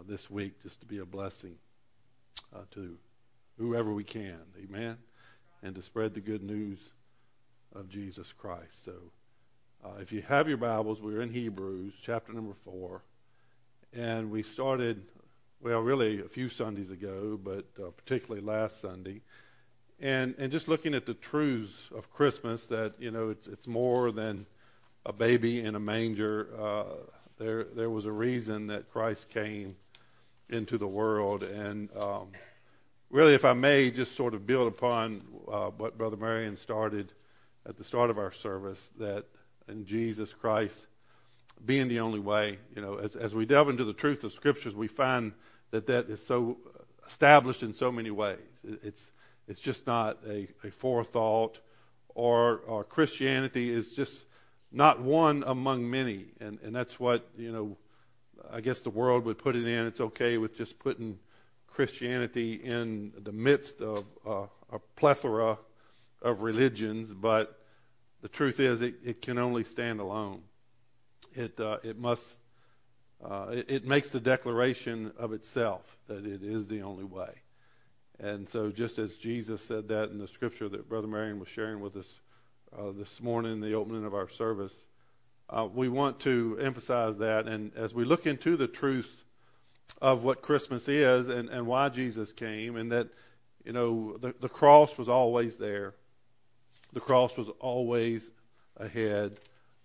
this week, just to be a blessing to whoever we can. Amen. And to spread the good news of Jesus Christ. So if you have your Bibles, we're in Hebrews chapter number 4. And we started, well, really a few Sundays ago, but particularly last Sunday. And just looking at the truths of Christmas, that, you know, it's more than a baby in a manger. There was a reason that Christ came into the world. And really, if I may, just sort of build upon what Brother Marion started at the start of our service, that in Jesus Christ being the only way, you know, as we delve into the truth of Scriptures, we find that is so established in so many ways. It's just not a forethought, or Christianity is just not one among many, and that's what, you know, I guess the world would put it in. It's okay with just putting Christianity in the midst of a plethora of religions, but the truth is it can only stand alone. It makes the declaration of itself that it is the only way. And so just as Jesus said that in the scripture that Brother Marion was sharing with us this morning in the opening of our service, we want to emphasize that. And as we look into the truth of what Christmas is and why Jesus came, and that, you know, the cross was always there. The cross was always ahead.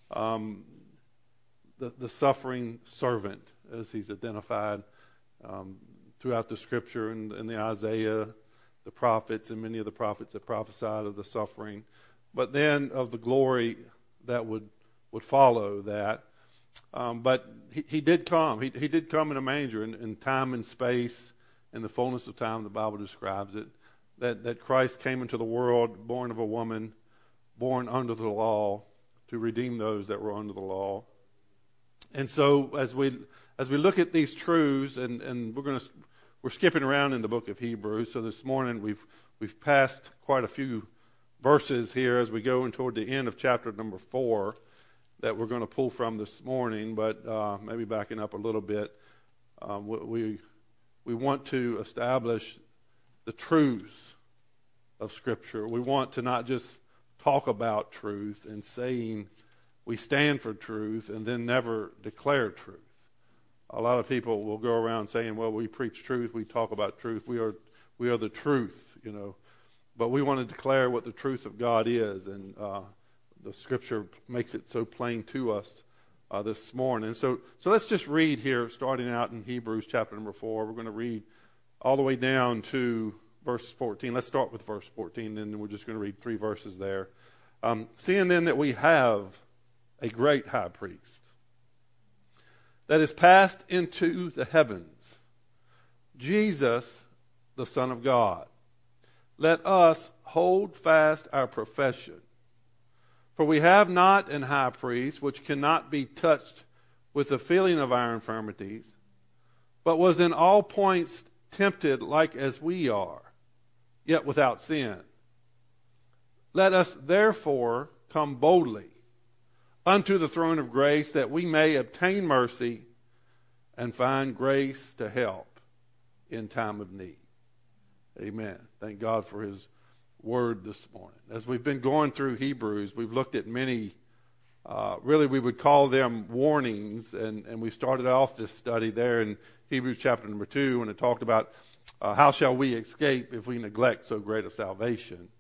The suffering servant, as he's identified throughout the Scripture and the Isaiah, the prophets, and many of the prophets that prophesied of the suffering, but then of the glory that would follow that. But he did come. He did come in a manger in time and space, in the fullness of time. The Bible describes it, that Christ came into the world, born of a woman, born under the law, to redeem those that were under the law. And so as we look at these truths, and we're skipping around in the book of Hebrews. So this morning we've passed quite a few verses here as we go in toward the end of chapter number 4 that we're going to pull from this morning. But maybe backing up a little bit, we want to establish the truths of Scripture. We want to not just talk about truth and saying we stand for truth and then never declare truth. A lot of people will go around saying, well, we preach truth, we talk about truth, we are the truth, you know. But we want to declare what the truth of God is, and the Scripture makes it so plain to us this morning. So let's just read here, starting out in Hebrews chapter number 4. We're going to read all the way down to verse 14. Let's start with verse 14, and then we're just going to read 3 verses there. Seeing then that we have a great high priest that is passed into the heavens, Jesus, the Son of God, let us hold fast our profession. For we have not an high priest which cannot be touched with the feeling of our infirmities, but was in all points tempted like as we are, yet without sin. Let us therefore come boldly unto the throne of grace, that we may obtain mercy and find grace to help in time of need. Amen. Thank God for His Word this morning. As we've been going through Hebrews, we've looked at many, really we would call them warnings, and we started off this study there in Hebrews chapter number 2 when it talked about how shall we escape if we neglect so great a salvation.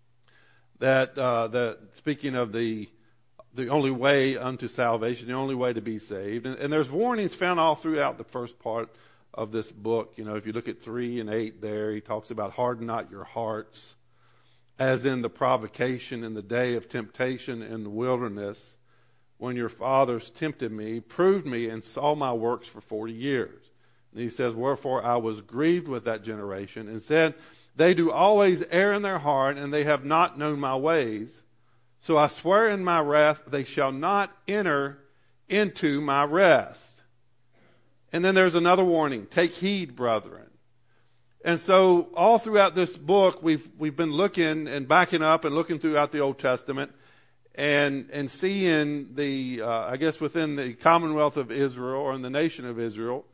That speaking of the only way unto salvation, the only way to be saved. And there's warnings found all throughout the first part of this book. You know, if you look at 3 and 8 there, he talks about harden not your hearts, as in the provocation in the day of temptation in the wilderness, when your fathers tempted me, proved me, and saw my works for 40 years. And he says, wherefore I was grieved with that generation, and said, they do always err in their heart, and they have not known my ways. So I swear in my wrath, they shall not enter into my rest. And then there's another warning. Take heed, brethren. And so all throughout this book, we've been looking and backing up and looking throughout the Old Testament and seeing I guess within the Commonwealth of Israel or in the nation of Israel,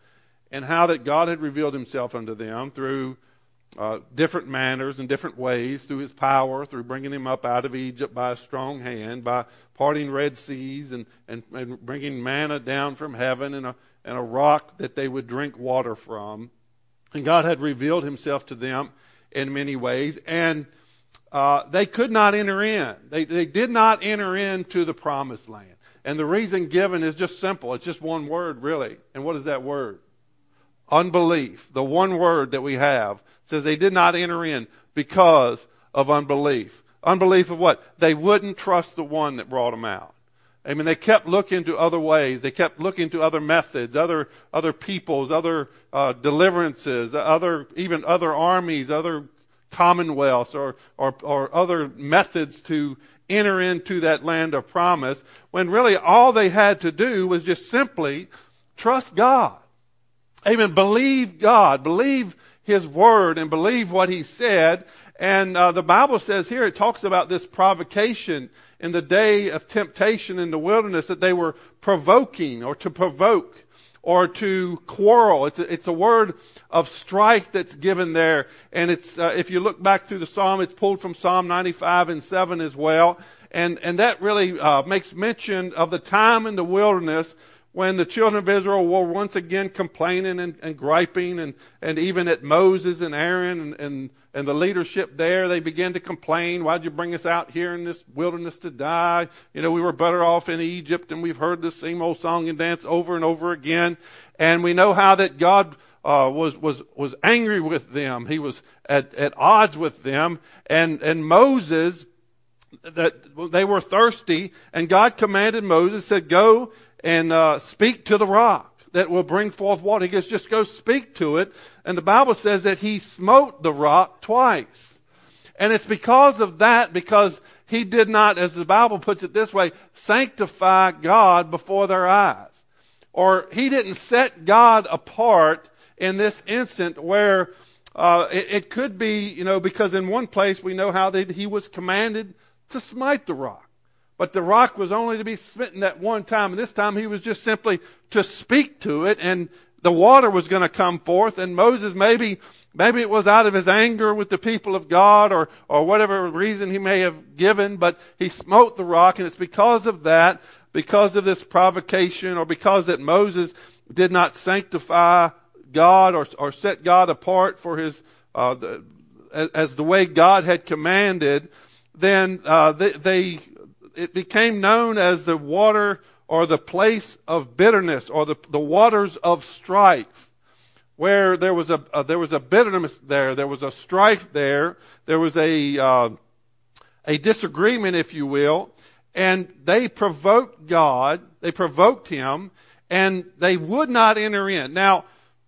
and how that God had revealed himself unto them through different manners and different ways, through his power, through bringing him up out of Egypt by a strong hand, by parting Red Seas and bringing manna down from heaven and a rock that they would drink water from. And God had revealed himself to them in many ways, and they could not enter in. They did not enter into the promised land. And the reason given is just simple. It's just one word, really. And what is that word? Unbelief. The one word that we have says they did not enter in because of unbelief. Unbelief of what? They wouldn't trust the one that brought them out. I mean, they kept looking to other ways. They kept looking to other methods, other peoples, other deliverances, even other armies, other commonwealths, or other methods to enter into that land of promise, when really all they had to do was just simply trust God. Amen. Believe God. Believe his word and believe what he said. And the Bible says here, it talks about this provocation in the day of temptation in the wilderness, that they were provoking, or to provoke, or to quarrel. It's a word of strife that's given there. And it's if you look back through the Psalm, it's pulled from Psalm 95 and 7 as well. And that really makes mention of the time in the wilderness when the children of Israel were once again complaining and griping, and even at Moses and Aaron and the leadership there, they began to complain. Why'd you bring us out here in this wilderness to die? You know, we were better off in Egypt, and we've heard the same old song and dance over and over again. And we know how that God was angry with them. He was at odds with them. And Moses, that they were thirsty, and God commanded Moses, said, go and speak to the rock that will bring forth water. He goes, just go speak to it. And the Bible says that he smote the rock twice. And it's because of that, because he did not, as the Bible puts it this way, sanctify God before their eyes. Or he didn't set God apart in this instant, where it could be, because in one place we know how he was commanded to smite the rock. But the rock was only to be smitten at one time. And this time he was just simply to speak to it, and the water was going to come forth. And Moses, maybe it was out of his anger with the people of God, or whatever reason he may have given, but he smote the rock. And it's because of that, because of this provocation, or because that Moses did not sanctify God or set God apart for his, as the way God had commanded, then it became known as the water, or the place of bitterness, or the waters of strife, where there was a bitterness there, there was a strife there was a disagreement, if you will, and they provoked God, they provoked him, and they would not enter in. Now,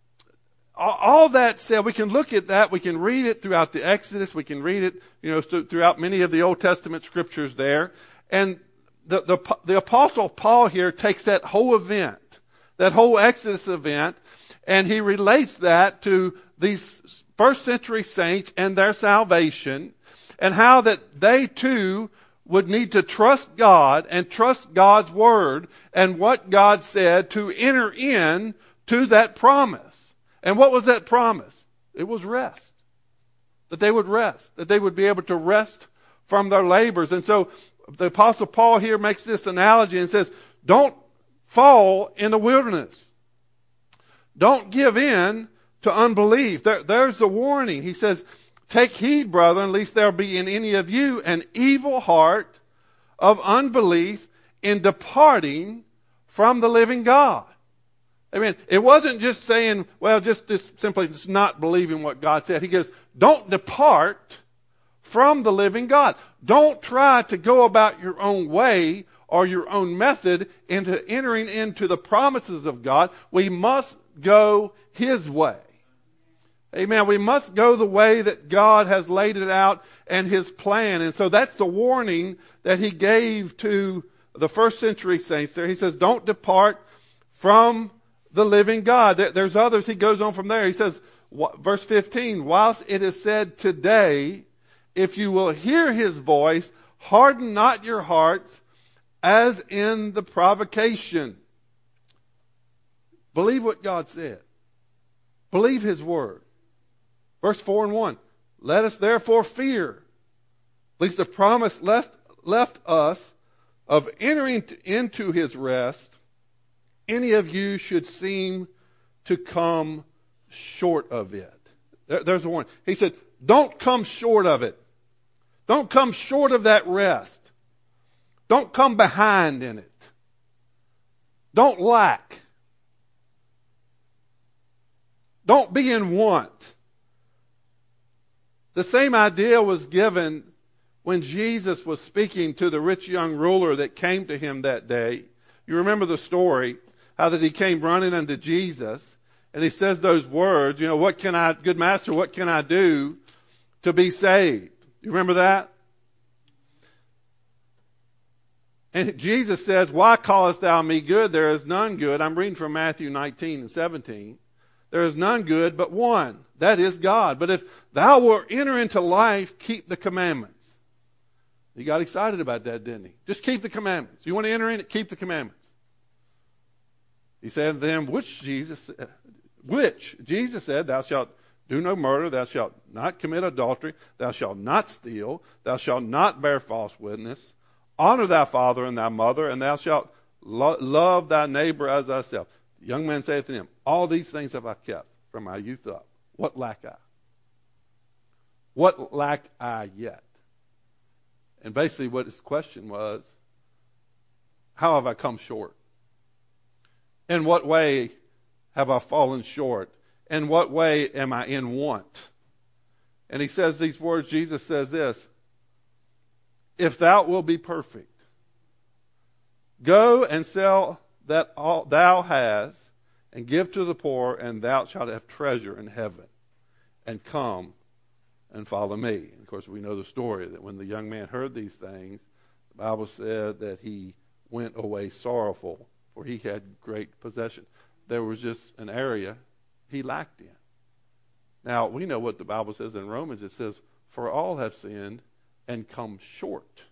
all that said, we can look at that, we can read it throughout the Exodus, we can read it, throughout many of the Old Testament scriptures there. And the Apostle Paul here takes that whole event, that whole Exodus event, and he relates that to these first century saints and their salvation, and how that they too would need to trust God and trust God's word and what God said to enter in to that promise. And what was that promise? It was rest. That they would rest. That they would be able to rest from their labors. And so the Apostle Paul here makes this analogy and says, don't fall in the wilderness. Don't give in to unbelief. There's the warning. He says, take heed, brethren, lest there be in any of you an evil heart of unbelief in departing from the living God. I mean, it wasn't just saying, well, just simply just not believing what God said. He goes, don't depart from the living God. Don't try to go about your own way or your own method into entering into the promises of God. We must go his way. Amen. We must go the way that God has laid it out and his plan. And so that's the warning that he gave to the first century saints there. He says, don't depart from the living God. There's others. He goes on from there. He says, verse 15, whilst it is said today, if you will hear his voice, harden not your hearts as in the provocation. Believe what God said. Believe his word. Verse 4 and 1. Let us therefore fear, lest the promise left us of entering into his rest, any of you should seem to come short of it. There's a warning. He said, don't come short of it. Don't come short of that rest. Don't come behind in it. Don't lack. Don't be in want. The same idea was given when Jesus was speaking to the rich young ruler that came to him that day. You remember the story, how that he came running unto Jesus, and he says those words, good master, what can I do to be saved? You remember that? And Jesus says, why callest thou me good? There is none good. I'm reading from Matthew 19 and 17. There is none good but one. That is God. But if thou wilt enter into life, keep the commandments. He got excited about that, didn't he? Just keep the commandments. You want to enter in it? Keep the commandments. He said to them, which Jesus said, thou shalt do no murder, thou shalt not commit adultery, thou shalt not steal, thou shalt not bear false witness, honor thy father and thy mother, and thou shalt love thy neighbor as thyself. The young man saith to him, all these things have I kept from my youth up. What lack I? What lack I yet? And basically what his question was, how have I come short? In what way have I fallen short? In what way am I in want? And he says these words, Jesus says this, if thou wilt be perfect, go and sell that all thou hast, and give to the poor, and thou shalt have treasure in heaven. And come and follow me. And of course, we know the story that when the young man heard these things, the Bible said that he went away sorrowful, for he had great possession. There was just an area he lacked in. Now, we know what the Bible says in Romans. It says, for all have sinned and come short.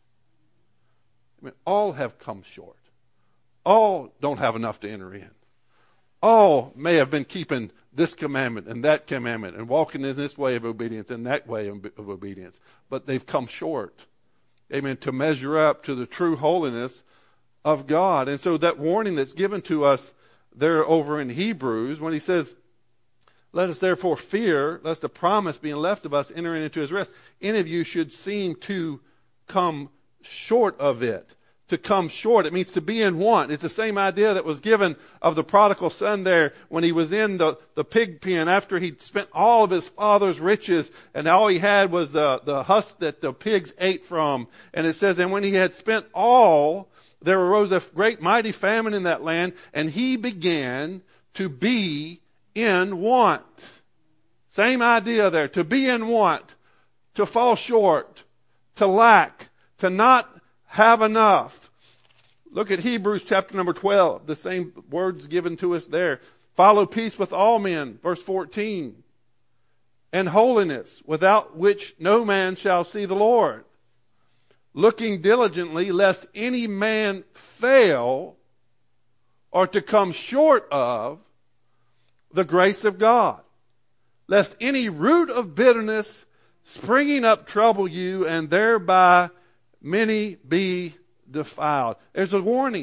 I mean, all have come short. All don't have enough to enter in. All may have been keeping this commandment and that commandment and walking in this way of obedience and that way of obedience. But they've come short, amen, to measure up to the true holiness of God. And so that warning that's given to us there over in Hebrews, when he says, let us therefore fear, lest a promise being left of us entering into his rest, any of you should seem to come short of it. To come short, it means to be in want. It's the same idea that was given of the prodigal son there when he was in the pig pen after he'd spent all of his father's riches and all he had was the husk that the pigs ate from. And it says, and when he had spent all, there arose a great mighty famine in that land, and he began to be in want. Same idea there, to be in want, to fall short, to lack, to not have enough. Look at Hebrews chapter number 12. The same words given to us there. Follow peace with all men, verse 14. And holiness, without which no man shall see the Lord. Looking diligently, lest any man fail or to come short of the grace of God. Lest any root of bitterness springing up trouble you, and thereby many be defiled. There's a warning.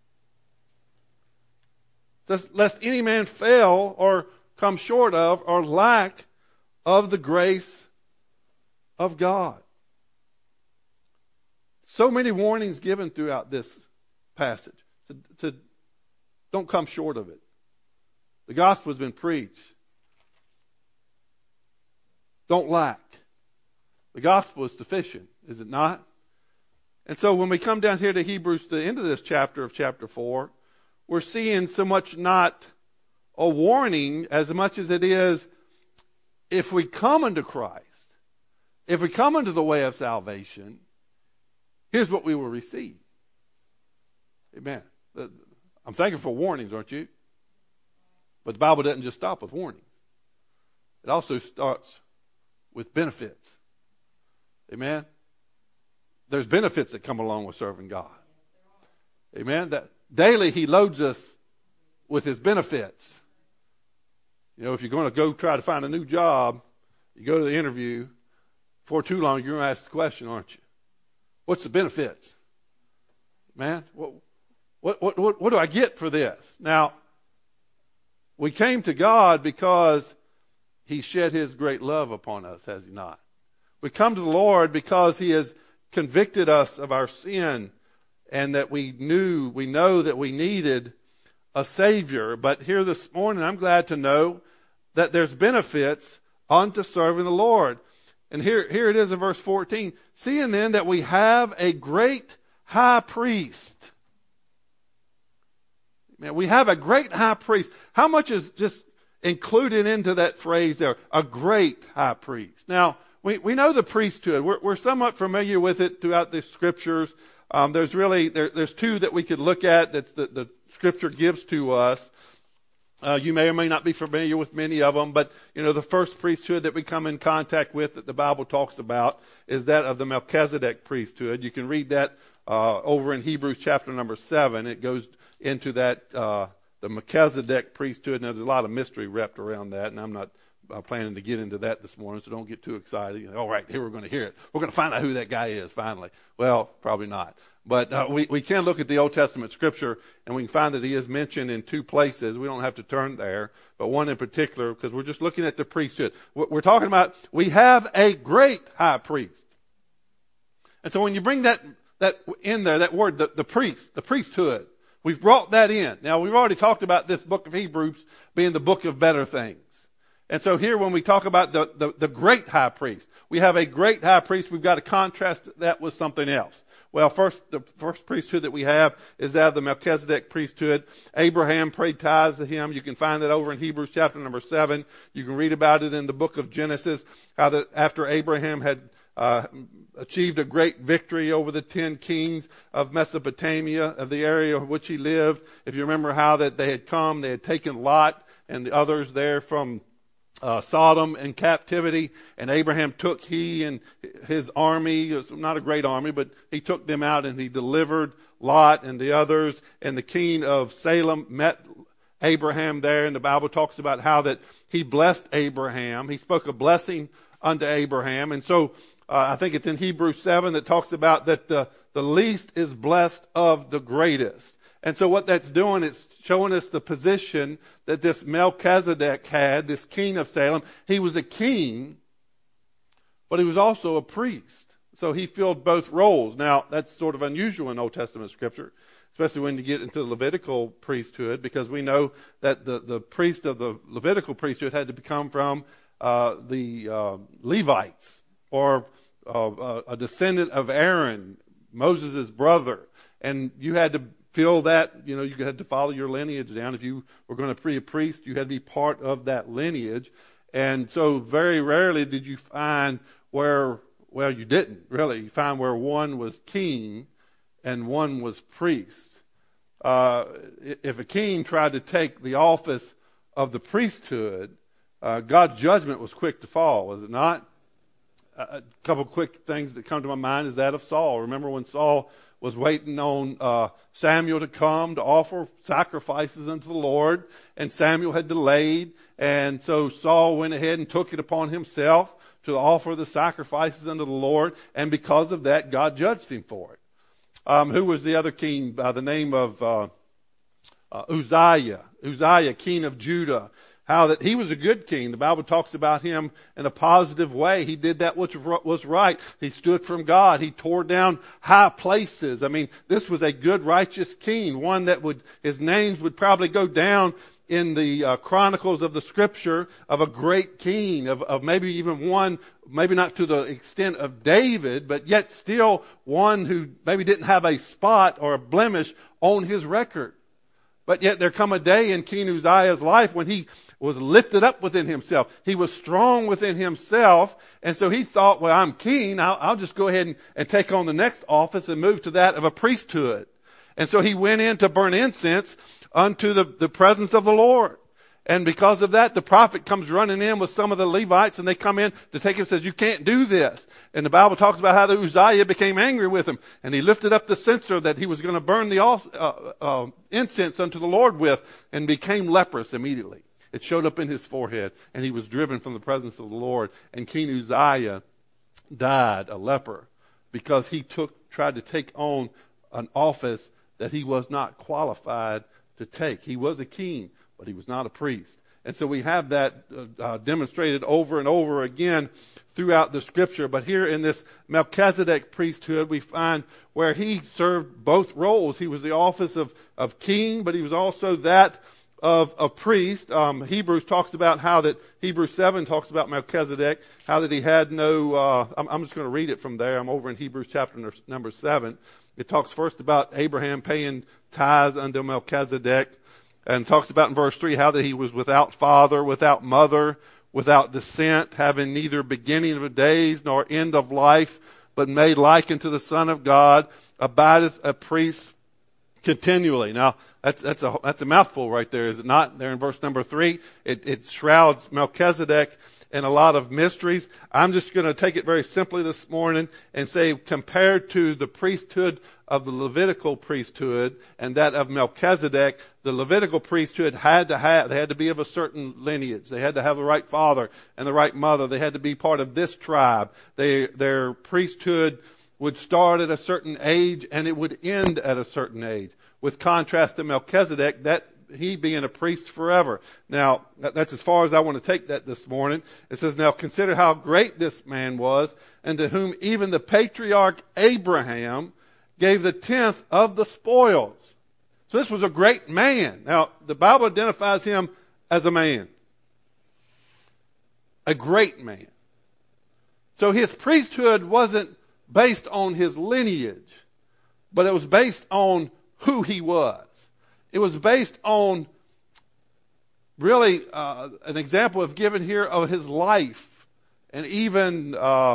It says, lest any man fail or come short of or lack of the grace of God. So many warnings given throughout this passage. To don't come short of it. The gospel has been preached. Don't lack. The gospel is sufficient, is it not? And so when we come down here to Hebrews, the end of this chapter of chapter 4, we're seeing so much not a warning as much as it is, if we come unto Christ, if we come unto the way of salvation, here's what we will receive. Amen. I'm thankful for warnings, aren't you? But the Bible doesn't just stop with warnings. It also starts with benefits. Amen. There's benefits that come along with serving God. Amen. That daily he loads us with his benefits. You know, if you're going to go try to find a new job, you go to the interview, before too long, you're going to ask the question, aren't you? What's the benefits? Man, what do I get for this? Now, we came to God because he shed his great love upon us, has he not? We come to the Lord because he has convicted us of our sin and that we know that we needed a Savior. But here this morning, I'm glad to know that there's benefits unto serving the Lord. And here it is in verse 14. Seeing then that we have a great high priest. Man, we have a great high priest. How much is just included into that phrase there? A great high priest. Now, we know the priesthood. We're somewhat familiar with it throughout the scriptures. There's two that we could look at that the scripture gives to us. You may or may not be familiar with many of them, but the first priesthood that we come in contact with that the Bible talks about is that of the Melchizedek priesthood. You can read that over in Hebrews chapter number 7. It goes into that the Melchizedek priesthood, and there's a lot of mystery wrapped around that, and I'm not planning to get into that this morning, so don't get too excited. All right, here we're going to hear it. We're going to find out who that guy is finally. Well, probably not. But we can look at the Old Testament scripture, and we can find that he is mentioned in two places. We don't have to turn there, but one in particular, because we're just looking at the priesthood. We're talking about we have a great high priest. And so when you bring that in there, that word, the priesthood, we've brought that in. Now, we've already talked about this book of Hebrews being the book of better things. And so here when we talk about the great high priest, we have a great high priest. We've got to contrast that with something else. Well, the first priesthood that we have is that of the Melchizedek priesthood. Abraham paid tithes to him. You can find that over in Hebrews chapter number 7. You can read about it in the book of Genesis, how that after Abraham had achieved a great victory over the 10 kings of Mesopotamia, of the area in which he lived. If you remember how that they had taken Lot and the others there from Sodom in captivity, and Abraham took he and his army. It was not a great army, but he took them out and he delivered Lot and the others. And the king of Salem met Abraham there, and the Bible talks about how that he blessed Abraham. He spoke a blessing unto Abraham. And so I think it's in Hebrews 7 that talks about that the least is blessed of the greatest. And so what that's doing is showing us the position that this Melchizedek had, this king of Salem. He was a king, but he was also a priest. So he filled both roles. Now, that's sort of unusual in Old Testament scripture, especially when you get into the Levitical priesthood, because we know that the priest of the Levitical priesthood had to come from the Levites, or a descendant of Aaron, Moses' brother. And you had to feel that, you had to follow your lineage down. If you were going to be a priest, you had to be part of that lineage. And so very rarely did you find you didn't really. You find where one was king and one was priest. If a king tried to take the office of the priesthood, God's judgment was quick to fall, was it not? A couple quick things that come to my mind is that of Saul. Remember when Saul was waiting on Samuel to come to offer sacrifices unto the Lord, and Samuel had delayed, and so Saul went ahead and took it upon himself to offer the sacrifices unto the Lord, and because of that, God judged him for it. Who was the other king by the name of Uzziah? Uzziah, king of Judah. How that he was a good king. The Bible talks about him in a positive way. He did that which was right. He stood from God. He tore down high places. I mean, this was a good, righteous king. One that his names would probably go down in the chronicles of the scripture of a great king, of maybe even one, maybe not to the extent of David, but yet still one who maybe didn't have a spot or a blemish on his record. But yet there come a day in King Uzziah's life when he was lifted up within himself. He was strong within himself. And so he thought, well, I'm king. I'll just go ahead and take on the next office and move to that of a priesthood. And so he went in to burn incense unto the presence of the Lord. And because of that, the prophet comes running in with some of the Levites, and they come in to take him and says, you can't do this. And the Bible talks about how the Uzziah became angry with him, and he lifted up the censer that he was going to burn the incense unto the Lord with, and became leprous immediately. It showed up in his forehead, and he was driven from the presence of the Lord. And King Uzziah died a leper because he tried to take on an office that he was not qualified to take. He was a king, but he was not a priest. And so we have that demonstrated over and over again throughout the scripture. But here in this Melchizedek priesthood, we find where he served both roles. He was the office of king, but he was also that of a priest. Hebrews talks about how that, Hebrews 7 talks about Melchizedek, how that he had no, I'm just going to read it from there. I'm over in Hebrews chapter number 7. It talks first about Abraham paying tithes unto Melchizedek, and talks about in verse 3 how that he was without father, without mother, without descent, having neither beginning of days nor end of life, but made like unto the Son of God, abideth a priest continually. Now, that's a mouthful right there, is it not? There in verse number 3, it shrouds Melchizedek in a lot of mysteries. I'm just going to take it very simply this morning and say, compared to the priesthood of the Levitical priesthood and that of Melchizedek, the Levitical priesthood they had to be of a certain lineage. They had to have the right father and the right mother. They had to be part of this tribe. Their priesthood would start at a certain age and it would end at a certain age. With contrast to Melchizedek, that he being a priest forever. Now, that's as far as I want to take that this morning. It says, now consider how great this man was, and to whom even the patriarch Abraham gave the 10th of the spoils. So this was a great man. Now, the Bible identifies him as a man. A great man. So his priesthood wasn't based on his lineage, but it was based on who he was. It was based on really an example of given here of his life, and even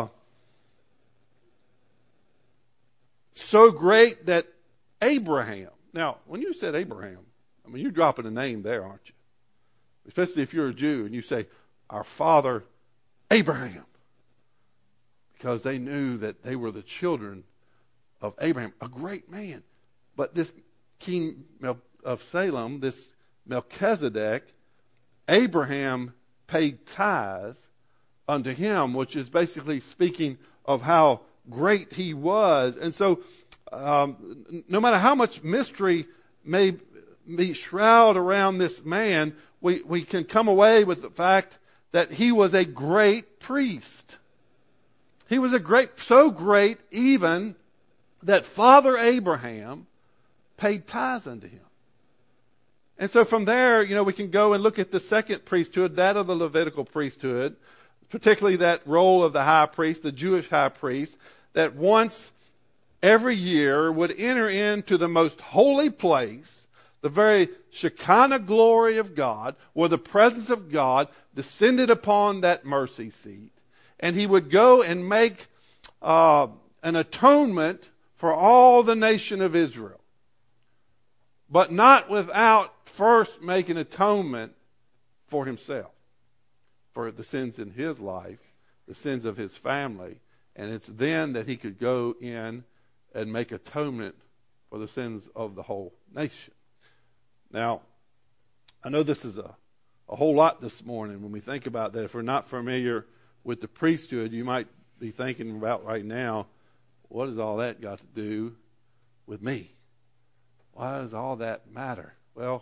so great that Abraham. Now, when you said Abraham, I mean, you're dropping a name there, aren't you? Especially if you're a Jew and you say, our father Abraham, because they knew that they were the children of Abraham, a great man. But this king of Salem, this Melchizedek, Abraham paid tithes unto him, which is basically speaking of how great he was. And so, no matter how much mystery may be shrouded around this man, we can come away with the fact that he was a great priest. He was so great even that Father Abraham paid tithes unto him. And so from there, we can go and look at the second priesthood, that of the Levitical priesthood, particularly that role of the high priest, the Jewish high priest, that once every year would enter into the most holy place, the very Shekinah glory of God, where the presence of God descended upon that mercy seat. And he would go and make an atonement for all the nation of Israel. But not without first making atonement for himself, for the sins in his life, the sins of his family. And it's then that he could go in and make atonement for the sins of the whole nation. Now, I know this is a whole lot this morning when we think about that. If we're not familiar with the priesthood, you might be thinking about right now, what has all that got to do with me? Why does all that matter? Well,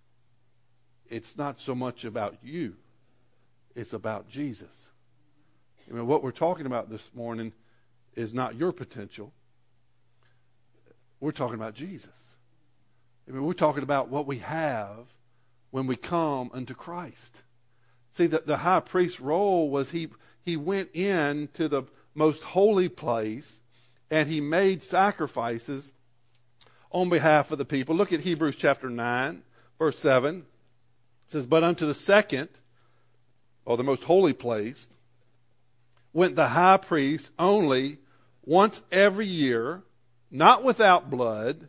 it's not so much about you. It's about Jesus. What we're talking about this morning is not your potential. We're talking about Jesus. We're talking about what we have when we come unto Christ. See, the high priest's role was he went into the most holy place and he made sacrifices on behalf of the people. Look at Hebrews chapter 9, verse 7. It says, but unto the second, or the most holy place, went the high priest only once every year, not without blood,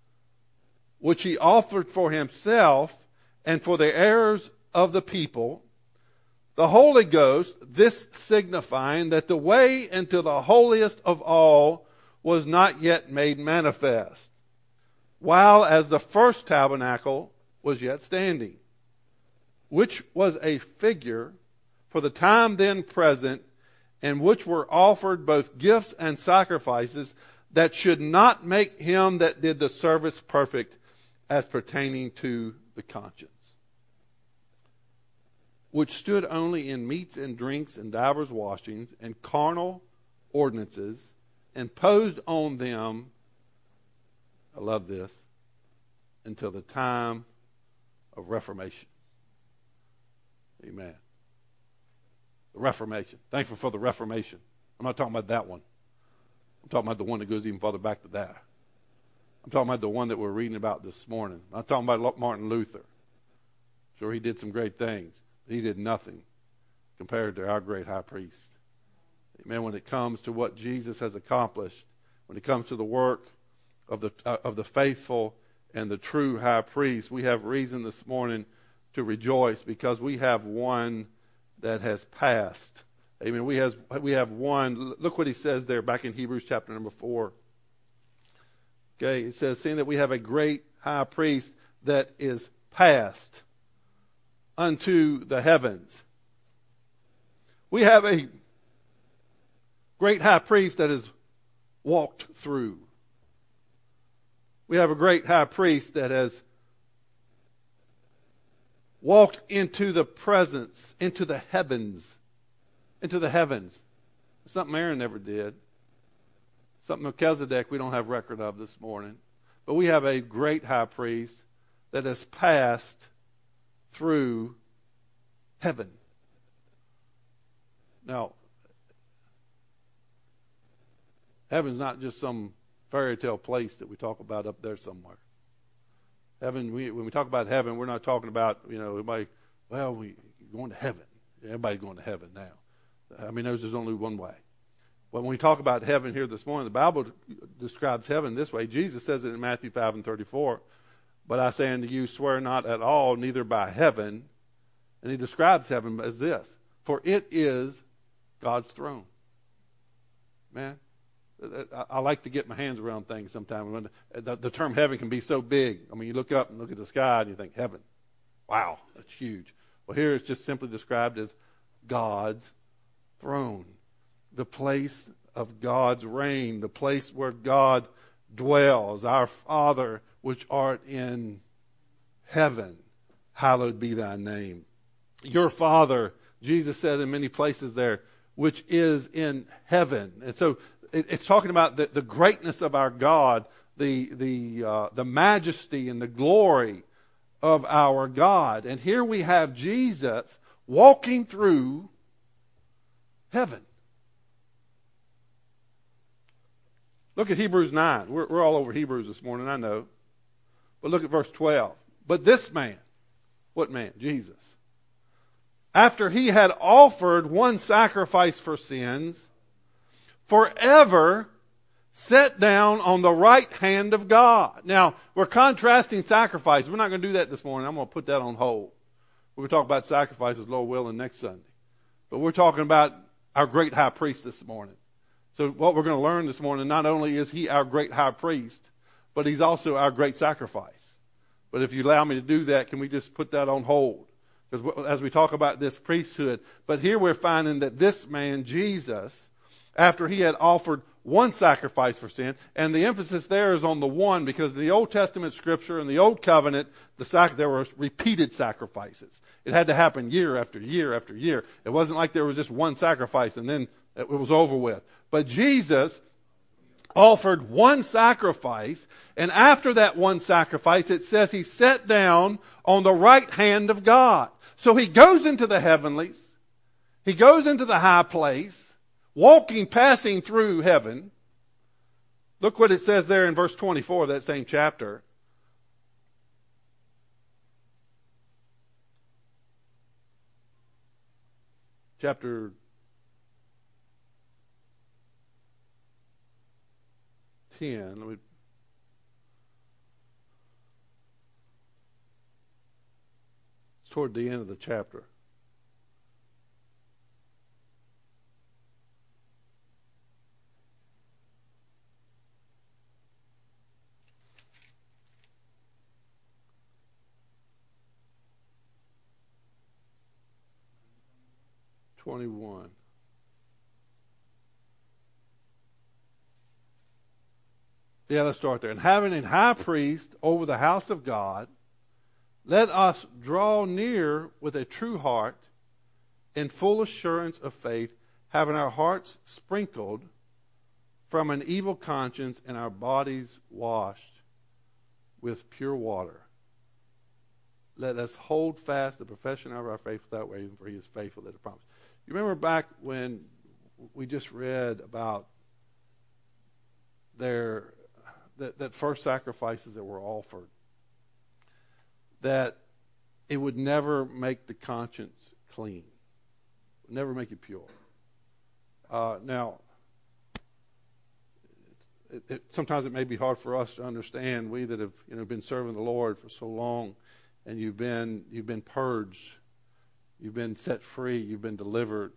which he offered for himself and for the errors of the people. The Holy Ghost, this signifying that the way into the holiest of all was not yet made manifest, while as the first tabernacle was yet standing. which was a figure for the time then present, in which were offered both gifts and sacrifices, that should not make him that did the service perfect, as pertaining to the conscience, which stood only in meats and drinks and divers washings and carnal ordinances, imposed on them, I love this, until the time of Reformation. Amen. The Reformation. Thankful for the Reformation. I'm not talking about that one. I'm talking about the one that goes even farther back to that. I'm talking about the one that we're reading about this morning. I'm talking about Martin Luther. Sure, he did some great things, but he did nothing compared to our great high priest. Amen. When it comes to what Jesus has accomplished, when it comes to the work of the faithful and the true high priest, we have reason this morning to rejoice, because we have one that has passed. Amen. We have one. Look what he says there back in Hebrews chapter number 4. Okay, it says, seeing that we have a great high priest that is passed unto the heavens. We have a great high priest that has walked through. We have a great high priest that has walked into the presence, into the heavens. Into the heavens. Something Aaron never did. Something Melchizedek we don't have record of this morning. But we have a great high priest that has passed through heaven. Now, heaven's not just some fairy tale place that we talk about up there somewhere. Heaven, when we talk about heaven, we're not talking about, everybody, we're going to heaven. Everybody's going to heaven now. I mean, there's only one way. But when we talk about heaven here this morning, the Bible describes heaven this way. Jesus says it in Matthew 5:34. But I say unto you, swear not at all, neither by heaven. And he describes heaven as this: for it is God's throne. Man, I like to get my hands around things sometimes. The term heaven can be so big. I mean, you look up and look at the sky and you think, heaven. Wow, that's huge. Well, here it's just simply described as God's throne. The place of God's reign, the place where God dwells. Our Father which art in heaven, hallowed be thy name. Your Father, Jesus said in many places there, which is in heaven. And so it's talking about the greatness of our God, the majesty and the glory of our God. And here we have Jesus walking through heaven. Look at Hebrews 9. We're all over Hebrews this morning, I know. But look at verse 12. But this man, what man? Jesus. After he had offered one sacrifice for sins, forever sat down on the right hand of God. Now, we're contrasting sacrifice. We're not going to do that this morning. I'm going to put that on hold. We're going to talk about sacrifices, Lord willing, next Sunday. But we're talking about our great high priest this morning. So what we're going to learn this morning, not only is he our great high priest, but he's also our great sacrifice. But if you allow me to do that, can we just put that on hold? Because as we talk about this priesthood, but here we're finding that this man, Jesus, after he had offered one sacrifice for sin, and the emphasis there is on the one, because in the Old Testament scripture, in the Old Covenant, there were repeated sacrifices. It had to happen year after year after year. It wasn't like there was just one sacrifice and then it was over with. But Jesus offered one sacrifice, and after that one sacrifice, it says he sat down on the right hand of God. So he goes into the heavenlies, he goes into the high place, passing through heaven. Look what it says there in verse 24 of that same chapter. Chapter 10. It's toward the end of the chapter. 21. Yeah, let's start there. And having a high priest over the house of God, let us draw near with a true heart in full assurance of faith, having our hearts sprinkled from an evil conscience and our bodies washed with pure water. Let us hold fast the profession of our faith without wavering, for he is faithful that it promised. You remember back when we just read about that first sacrifices that were offered, that it would never make the conscience clean, would never make it pure. Now, sometimes it may be hard for us to understand. We that have been serving the Lord for so long, and you've been purged, you've been set free, you've been delivered.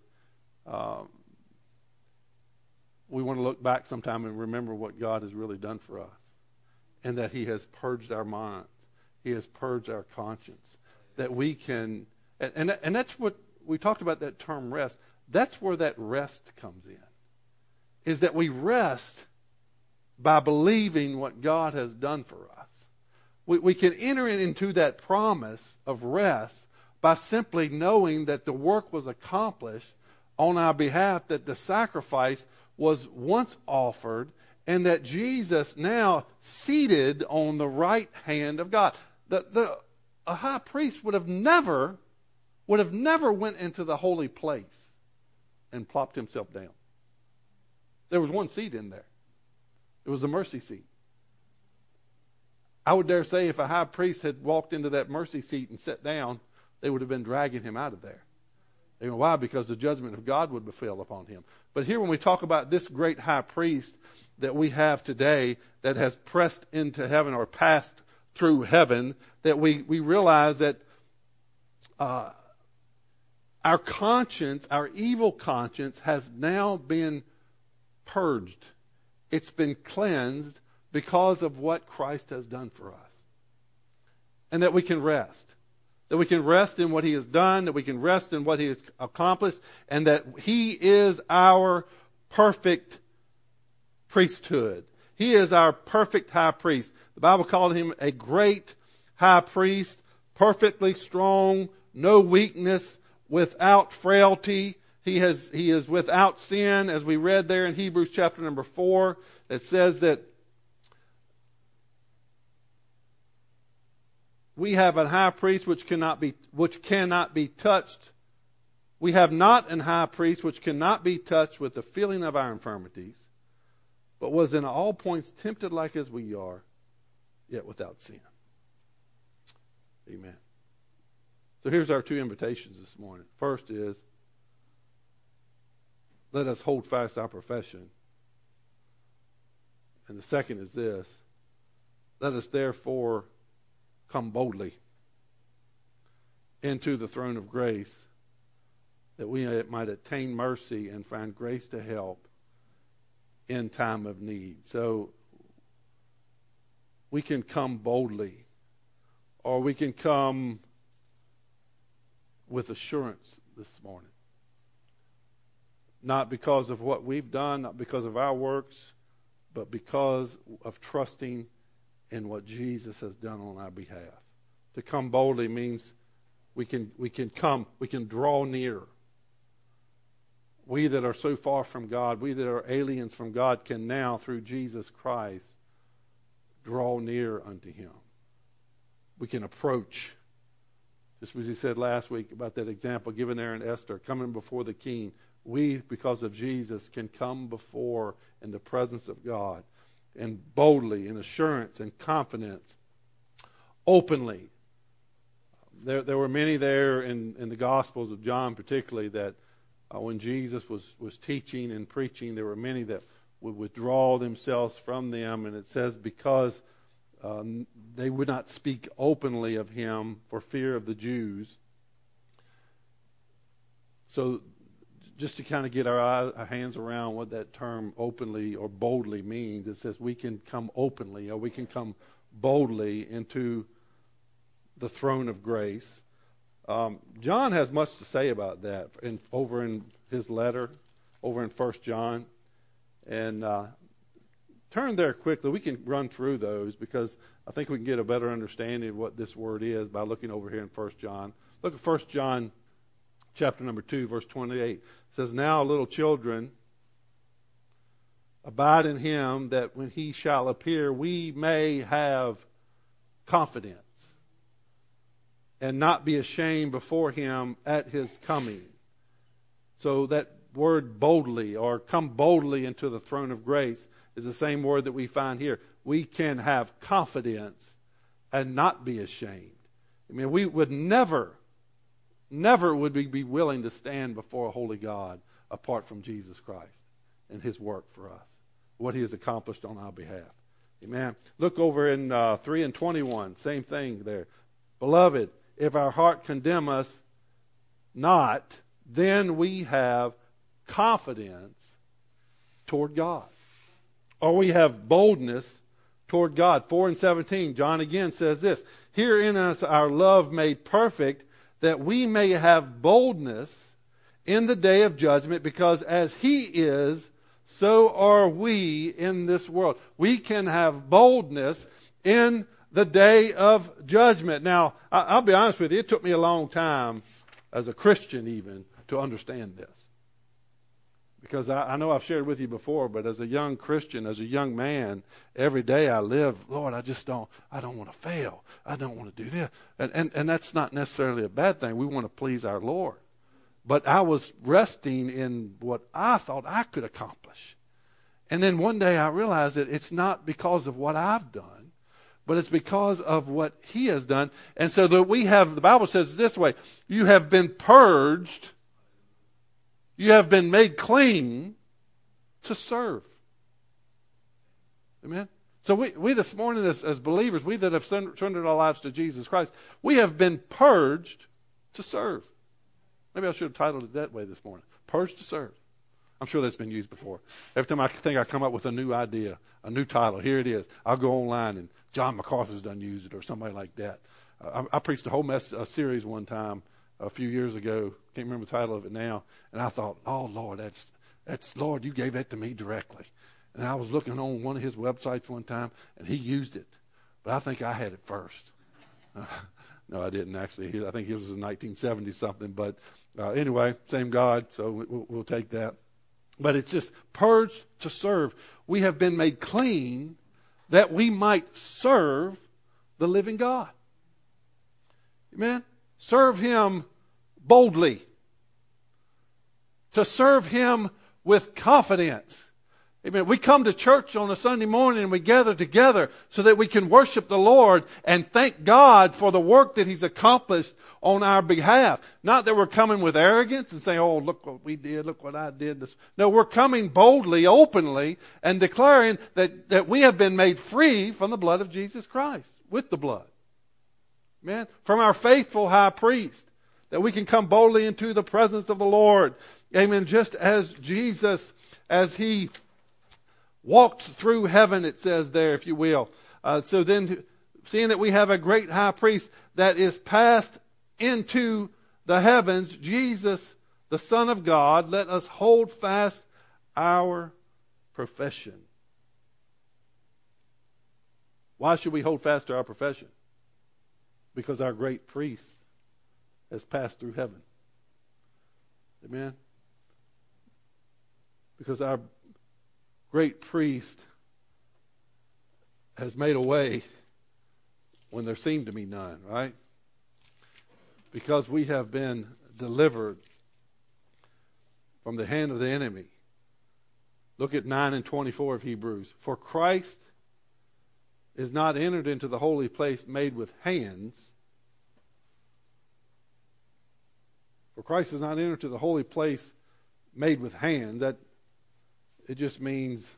We want to look back sometime and remember what God has really done for us, and that he has purged our minds. He has purged our conscience. That we can, and that's what we talked about, that term rest. That's where that rest comes in, is that we rest by believing what God has done for us. We can enter into that promise of rest by simply knowing that the work was accomplished on our behalf, that the sacrifice was once offered, and that Jesus now seated on the right hand of God. A high priest would have never went into the holy place and plopped himself down. There was one seat in there. It was the mercy seat. I would dare say if a high priest had walked into that mercy seat and sat down, they would have been dragging him out of there. Why? Because the judgment of God would befall upon him. But here when we talk about this great high priest that we have today that has pressed into heaven or passed through heaven, that we realize that our conscience, our evil conscience, has now been purged. It's been cleansed because of what Christ has done for us. And that we can rest. That we can rest in what he has done, that we can rest in what he has accomplished, and that he is our perfect priesthood. He is our perfect high priest. The Bible called him a great high priest, perfectly strong, no weakness, without frailty. He is without sin, as we read there in Hebrews chapter number 4. It says that we have a high priest which cannot be touched. We have not an high priest which cannot be touched with the feeling of our infirmities, but was in all points tempted like as we are, yet without sin. Amen. So here's our two invitations this morning. First is, let us hold fast our profession. And the second is this, let us therefore come boldly into the throne of grace, that we might attain mercy and find grace to help in time of need. So we can come boldly, or we can come with assurance this morning. Not because of what we've done, not because of our works, but because of trusting in what Jesus has done on our behalf. To come boldly means we can draw near. We that are so far from God, we that are aliens from God, can now, through Jesus Christ, draw near unto him. We can approach. Just as he said last week about that example given there in Esther, coming before the king. We, because of Jesus, can come before in the presence of God, and boldly, in assurance and confidence, openly. There were many there in the Gospels of John particularly that when Jesus was teaching and preaching, there were many that would withdraw themselves from them. And it says because they would not speak openly of him for fear of the Jews. So just to kind of get our hands around what that term openly or boldly means, it says we can come openly or we can come boldly into the throne of grace. John has much to say about that over in his letter, over in 1 John. And turn there quickly. We can run through those because I think we can get a better understanding of what this word is by looking over here in 1 John. Look at 1 John chapter number 2, verse 28. It says, "Now, little children, abide in him, that when he shall appear, we may have confidence and not be ashamed before him at his coming." So that word boldly, or come boldly into the throne of grace, is the same word that we find here. We can have confidence and not be ashamed. I mean, we would never would we be willing to stand before a holy God apart from Jesus Christ and his work for us, what he has accomplished on our behalf. Amen. Look over in 3:21, same thing there. "Beloved, if our heart condemn us not, then we have confidence toward God." Or we have boldness toward God. 4:17, John again says this, "Herein is our love made perfect, that we may have boldness in the day of judgment, because as he is, so are we in this world." We can have boldness in the day of judgment. Now, I'll be honest with you, it took me a long time, as a Christian even, to understand this. Because I know I've shared with you before, but as a young Christian, as a young man, every day I live, Lord, I don't want to fail. I don't want to do this. And that's not necessarily a bad thing. We want to please our Lord. But I was resting in what I thought I could accomplish. And then one day I realized that it's not because of what I've done, but it's because of what he has done. And so that the Bible says this way, you have been purged, you have been made clean to serve. Amen? So we this morning as believers, we that have surrendered our lives to Jesus Christ, we have been purged to serve. Maybe I should have titled it that way this morning. Purged to serve. I'm sure that's been used before. Every time I think I come up with a new idea, a new title, here it is. I'll go online and John MacArthur's done used it or somebody like that. I preached a whole series one time a few years ago. Can't remember the title of it now. And I thought, oh, Lord, that's Lord, you gave that to me directly. And I was looking on one of his websites one time, and he used it. But I think I had it first. No, I didn't actually. I think it was in 1970 something. But anyway, same God, so we'll take that. But it's just purged to serve. We have been made clean that we might serve the living God. Amen? Serve him boldly. To serve him with confidence. Amen. We come to church on a Sunday morning and we gather together so that we can worship the Lord and thank God for the work that he's accomplished on our behalf. Not that we're coming with arrogance and saying, oh, look what we did, look what I did. No, we're coming boldly, openly, and declaring that we have been made free from the blood of Jesus Christ, with the blood. Amen. From our faithful high priest, that we can come boldly into the presence of the Lord. Amen. Just as Jesus, as he walked through heaven, it says there, if you will. So then, seeing that we have a great high priest that is passed into the heavens, Jesus, the Son of God, let us hold fast our profession. Why should we hold fast to our profession? Because our great priest has passed through heaven. Amen? Because our great priest has made a way when there seemed to be none, right? Because we have been delivered from the hand of the enemy. Look at 9 and 24 of Hebrews. For Christ is not entered into the holy place made with hands. For Christ is not entered into the holy place made with hands. That it just means,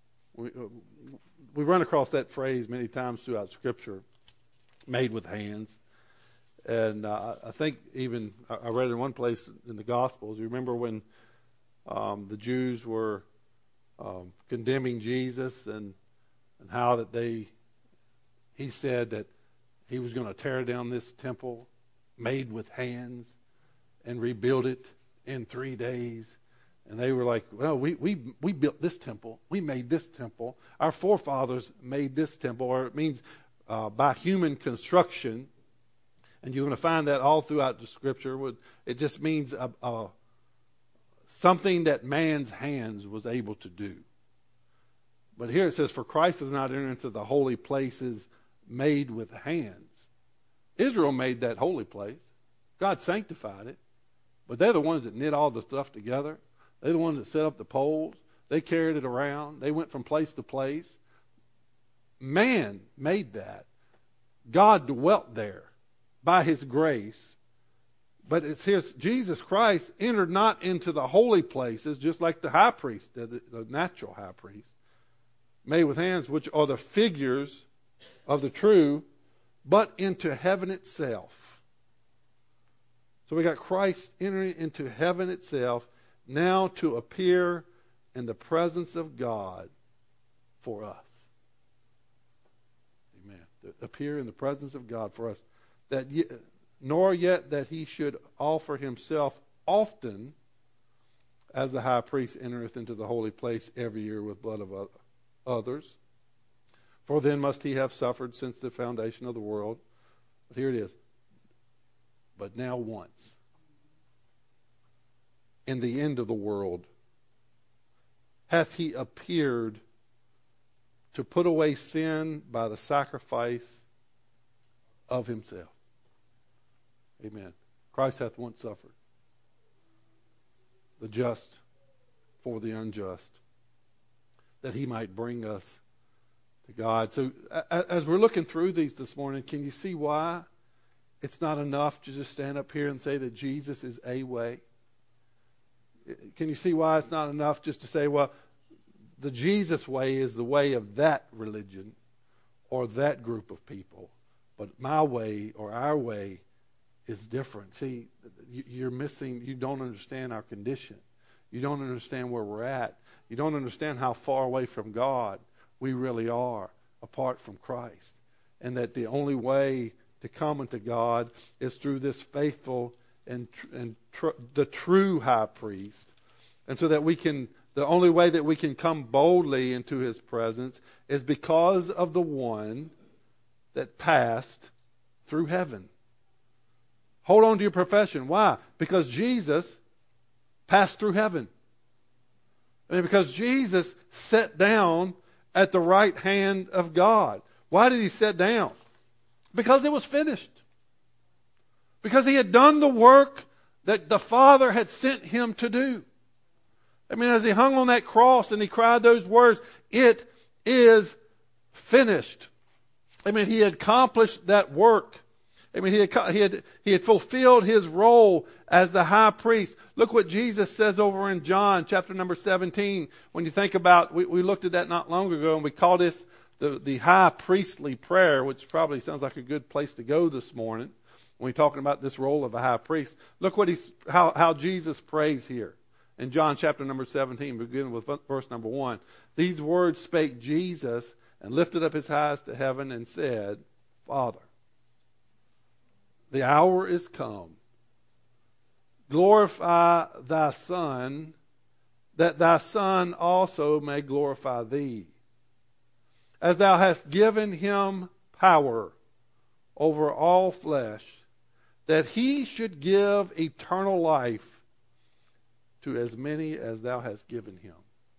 we run across that phrase many times throughout Scripture, made with hands. And I think even, I read in one place in the Gospels, you remember when the Jews were condemning Jesus and how that he said that he was going to tear down this temple made with hands and rebuild it in 3 days. And they were like, well, we built this temple. We made this temple. Our forefathers made this temple. Or it means by human construction. And you're going to find that all throughout the Scripture. It just means something that man's hands was able to do. But here it says, for Christ has not entered into the holy places made with hands. Israel made that holy place. God sanctified it. But they're the ones that knit all the stuff together. They're the ones that set up the poles. They carried it around. They went from place to place. Man made that. God dwelt there by his grace. But it's his, Jesus Christ entered not into the holy places, just like the high priest, the natural high priest, made with hands, which are the figures of the true, but into heaven itself. So we got Christ entering into heaven itself, now to appear in the presence of God for us. Amen. To appear in the presence of God for us. Nor yet that he should offer himself often, as the high priest entereth into the holy place every year with blood of others. For then must he have suffered since the foundation of the world. But here it is. But now once, in the end of the world, hath he appeared to put away sin by the sacrifice of himself. Amen. Christ hath once suffered, the just for the unjust, that he might bring us to God. So as we're looking through these this morning, can you see why it's not enough to just stand up here and say that Jesus is a way? Can you see why it's not enough just to say, well, the Jesus way is the way of that religion or that group of people, but my way or our way is different. See, you're missing, you don't understand our condition. You don't understand where we're at. You don't understand how far away from God we really are apart from Christ. And that the only way to come unto God is through this faithful and the true high priest. And so that we can, the only way that we can come boldly into his presence is because of the one that passed through heaven. Hold on to your profession. Why? Because Jesus passed through heaven. And because Jesus sat down at the right hand of God. Why did he sit down? Because it was finished. Because he had done the work that the Father had sent him to do. I mean, as he hung on that cross and he cried those words, it is finished. I mean, he had accomplished that work. I mean, he had fulfilled his role as the high priest. Look what Jesus says over in John chapter number 17. When you think about, we looked at that not long ago, and we call this the high priestly prayer, which probably sounds like a good place to go this morning when we're talking about this role of a high priest. Look what how Jesus prays here in John chapter number 17, beginning with verse number 1. These words spake Jesus and lifted up his eyes to heaven and said, Father, the hour is come. Glorify thy Son, that thy Son also may glorify thee. As thou hast given him power over all flesh, that he should give eternal life to as many as thou hast given him.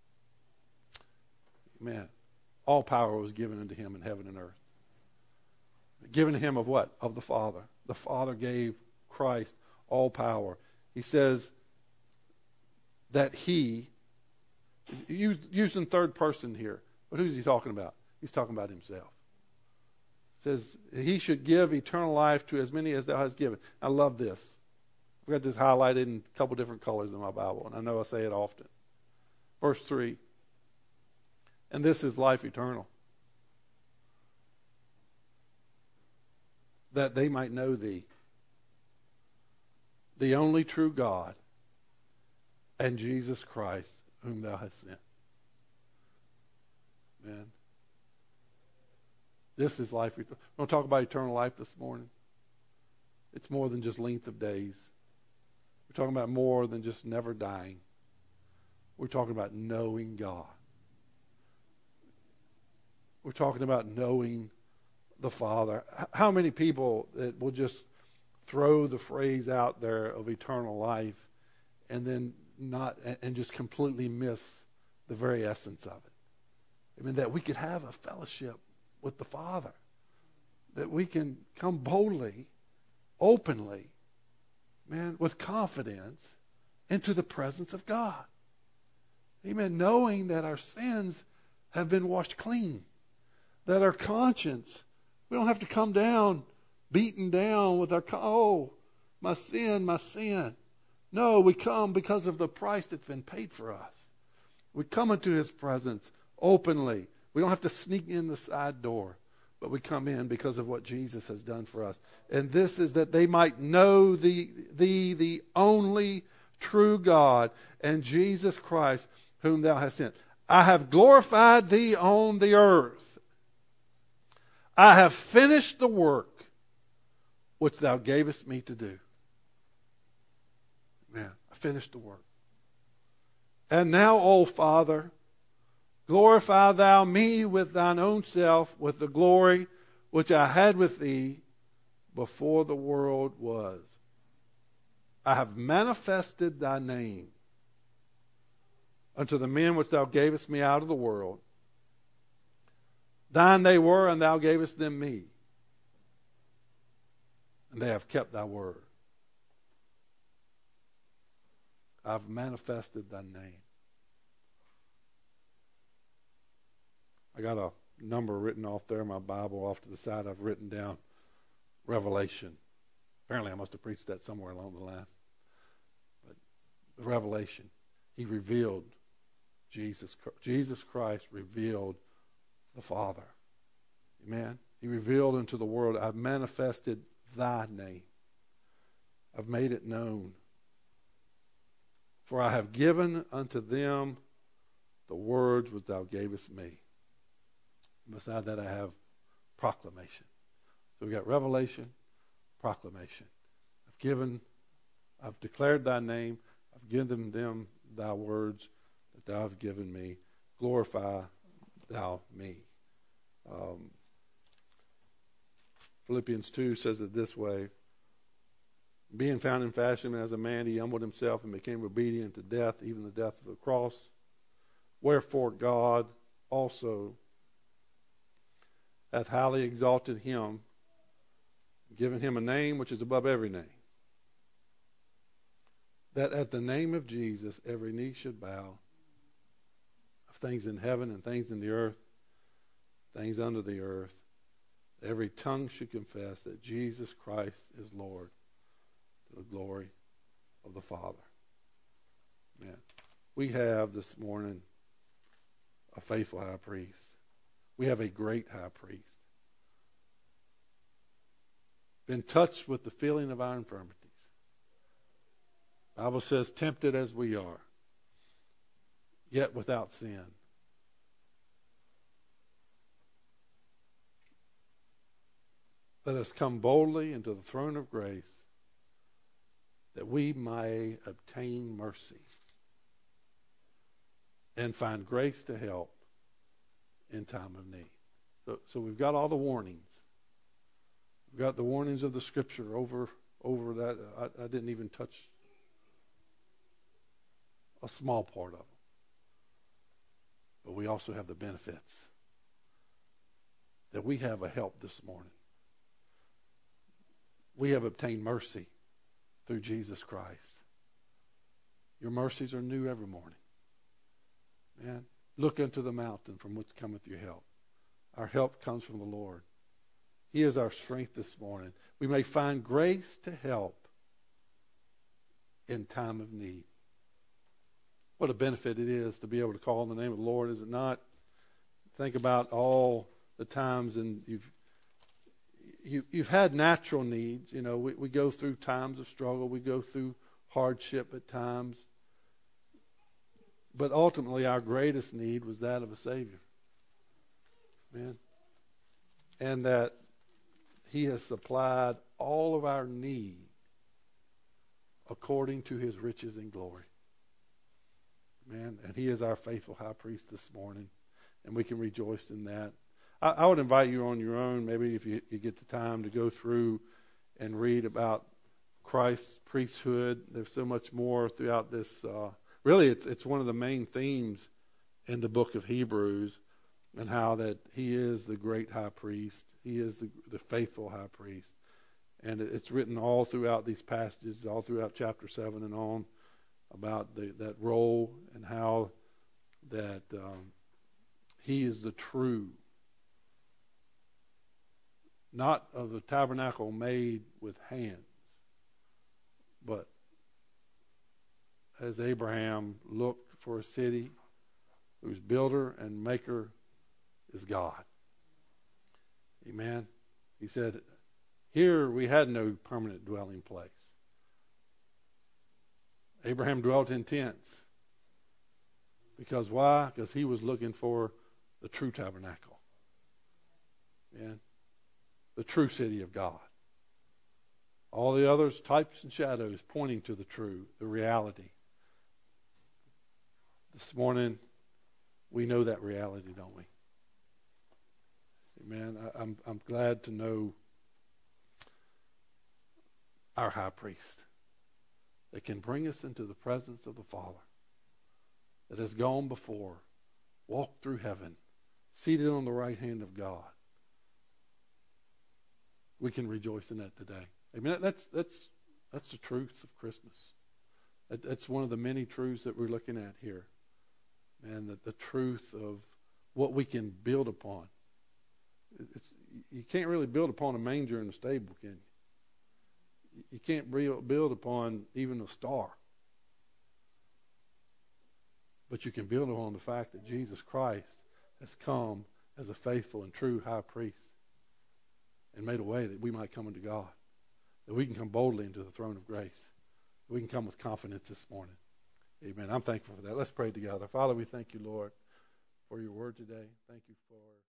Amen. All power was given unto him in heaven and earth. Given to him of what? Of the Father. The Father gave Christ all power. He says that he, using third person here, but who's he talking about? He's talking about himself. He says he should give eternal life to as many as thou hast given. I love this. I've got this highlighted in a couple different colors in my Bible, and I know I say it often. Verse 3. And this is life eternal, that they might know thee, the only true God, and Jesus Christ, whom thou hast sent. Man, this is life. We're going to talk about eternal life this morning. It's more than just length of days. We're talking about more than just never dying. We're talking about knowing God. We're talking about knowing the Father. How many people that will just throw the phrase out there of eternal life and then and just completely miss the very essence of it? I mean, that we could have a fellowship with the Father, that we can come boldly, openly, man, with confidence into the presence of God. Amen. Knowing that our sins have been washed clean, that our conscience, we don't have to come down, beaten down with our, my sin, my sin. No, we come because of the price that's been paid for us. We come into His presence openly. We don't have to sneak in the side door, but we come in because of what Jesus has done for us. And this is that they might know the only true God, and Jesus Christ, whom thou hast sent. I have glorified thee on the earth. I have finished the work which thou gavest me to do. Man, I finished the work. And now, O Father, glorify thou me with thine own self, with the glory which I had with thee before the world was. I have manifested thy name unto the men which thou gavest me out of the world. Thine they were, and thou gavest them me. And they have kept thy word. I've manifested thy name. I got a number written off there in my Bible off to the side. I've written down Revelation. Apparently I must have preached that somewhere along the line. But the Revelation, He revealed Jesus. Jesus Christ revealed the Father. Amen. He revealed unto the world, I've manifested thy name. I've made it known. For I have given unto them the words which thou gavest me. Beside that I have proclamation. So we got revelation, proclamation. I've declared thy name. I've given them thy words that thou hast given me. Glorify thou me. Philippians 2 says it this way. Being found in fashion as a man, he humbled himself and became obedient to death, even the death of the cross. Wherefore God also hath highly exalted him, given him a name which is above every name, that at the name of Jesus every knee should bow, of things in heaven and things in the earth, things under the earth, every tongue should confess that Jesus Christ is Lord, to the glory of the Father. Man, we have this morning a faithful high priest. We have a great high priest. Been touched with the feeling of our infirmities. The Bible says, tempted as we are, yet without sin. Let us come boldly into the throne of grace that we may obtain mercy and find grace to help in time of need. So we've got all the warnings. We've got the warnings of the Scripture over that. I didn't even touch a small part of them. But we also have the benefits. That we have a help this morning. We have obtained mercy through Jesus Christ. Your mercies are new every morning. Man, look unto the mountain from which cometh your help. Our help comes from the Lord. He is our strength this morning. We may find grace to help in time of need. What a benefit it is to be able to call on the name of the Lord, is it not? Think about all the times, and you've had natural needs. You know, we go through times of struggle. We go through hardship at times. But ultimately, our greatest need was that of a Savior. Man. And that he has supplied all of our need according to his riches and glory. Man, and he is our faithful high priest this morning, and we can rejoice in that. I would invite you on your own, maybe if you get the time, to go through and read about Christ's priesthood. There's so much more throughout this. Really, it's one of the main themes in the book of Hebrews, and how that he is the great high priest. He is the faithful high priest. And it's written all throughout these passages, all throughout chapter 7 and on, about that role and how that he is the true, not of the tabernacle made with hands, but as Abraham looked for a city whose builder and maker is God. Amen. He said, here we had no permanent dwelling place. Abraham dwelt in tents. Because why? Because he was looking for the true tabernacle. And the true city of God. All the others, types and shadows, pointing to the true, the reality. This morning, we know that reality, don't we? Amen. I'm glad to know our high priest that can bring us into the presence of the Father, that has gone before, walked through heaven, seated on the right hand of God. We can rejoice in that today. Amen. That's the truth of Christmas. That's one of the many truths that we're looking at here. And that the truth of what we can build upon. You can't really build upon a manger in a stable, can you? You can't build upon even a star. But you can build upon the fact that Jesus Christ has come as a faithful and true high priest and made a way that we might come unto God, that we can come boldly into the throne of grace, that we can come with confidence this morning. Amen. I'm thankful for that. Let's pray together. Father, we thank you, Lord, for your word today. Thank you for